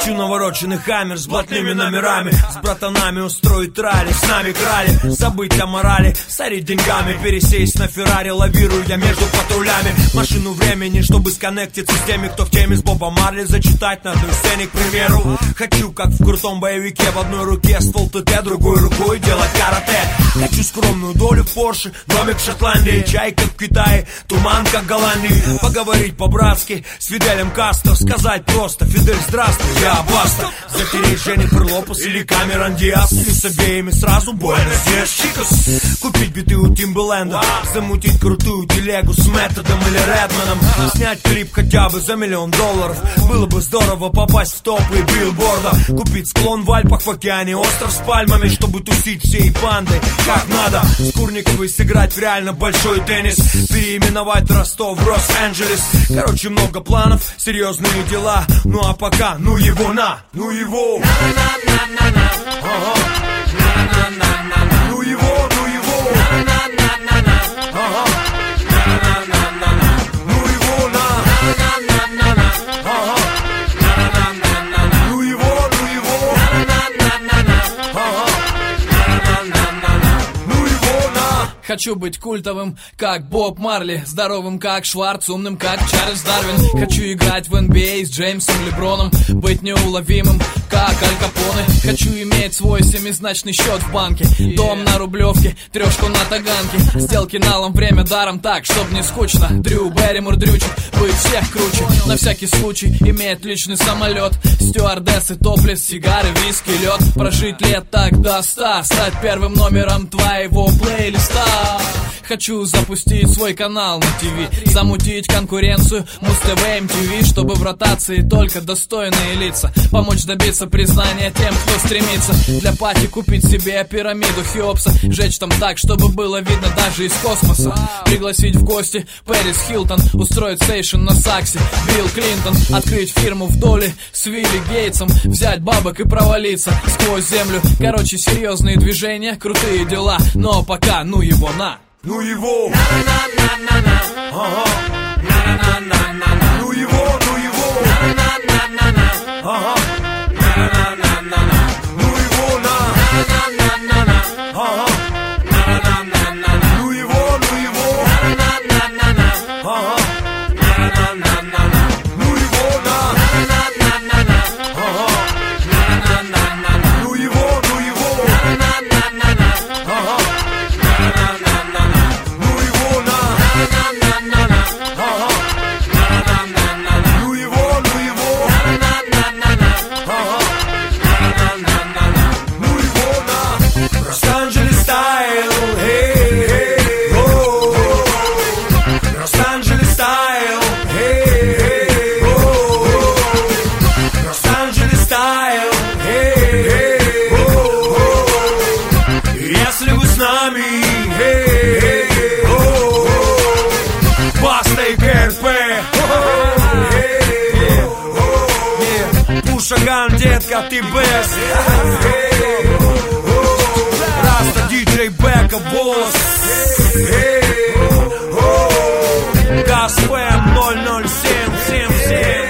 Хочу навороченный хаммер с блатными номерами, с братанами устроить ралли, с нами крали, забыть о морали, сорить деньгами, пересесть на Феррари, лавирую я между патрулями. Машину времени, чтобы сконнектиться с теми, кто в теме, с Бобом Марли зачитать на одной сцене, к примеру. Хочу, как в крутом боевике, в одной руке ствол ТТ, другой рукой делать карате. Хочу скромную долю в Порше, домик в Шотландии, чай как в Китае, туман как в Голландии. Поговорить по-братски с Фиделем Кастро, сказать просто: Фидель, здравствуй, я Баста. Затереть Дженнифер Лопес или Камерон Диас, или с обеими сразу Буэнос Диас, Чикос. Купить биты у Тимберленда, замутить крутую телегу с Методом или Редманом, снять клип хотя бы за $1 миллион. Было бы здорово попасть в топы билборда, купить склон в Альпах в океане, остров с пальмами, чтобы тусить всей бандой как надо. С Курниковой сыграть в реально большой теннис, переименовать Ростов в Лос-Анджелес. Короче, много планов, серьезные дела. Ну а пока, ну его на, ну его. Ага. Ну его, ну его. Ага. Ну его на. Ага. Ну его, ну его. Ага. Ну его на. Хочу быть культовым, как Боб Марли, здоровым, как Шварц, умным, как Чарльз Дарвин. Хочу играть в NBA с Джеймсом Леброном, быть неуловимым, как Аль Капоне. Хочу иметь свой семизначный счет в банке, дом на Рублевке, 3 на Таганке, сделки налом, время даром, так, чтоб не скучно. Дрю Берримор дрючит, быть всех круче, на всякий случай иметь личный самолет, стюардессы, топлес, сигары, виски, лед. Прожить лет так до 100, стать первым номером твоего плейлиста. Хочу запустить свой канал на ТВ, замутить конкуренцию Муз-ТВ, МТВ, чтобы в ротации только достойные лица, помочь добиться признания тем, кто стремится. Для пати купить себе пирамиду Хеопса, жечь там так, чтобы было видно даже из космоса. Пригласить в гости Пэрис Хилтон, устроить сейшн на Саксе Билл Клинтон, открыть фирму в доле с Вилли Гейтсом, взять бабок и провалиться сквозь землю. Короче, серьезные движения, крутые дела, но пока ну его на. Ну его. Ага. Ну его, ну его. Ага. Ну его на. Ага. Ну его, ну его. Ага. Ну его на. Ага. Ну его, ну его. Ага. Лос-Анджелес стайл, hey, hey, oh. Лос-Анджелес стайл, hey, hey, oh. Лос-Анджелес стайл, hey, hey, oh. Если вы с нами, hey, hey, oh. Баста и КРП, hey, oh. Пушаган, детка, ты best. Диджей Бека, босс. Газ ФМ 00777.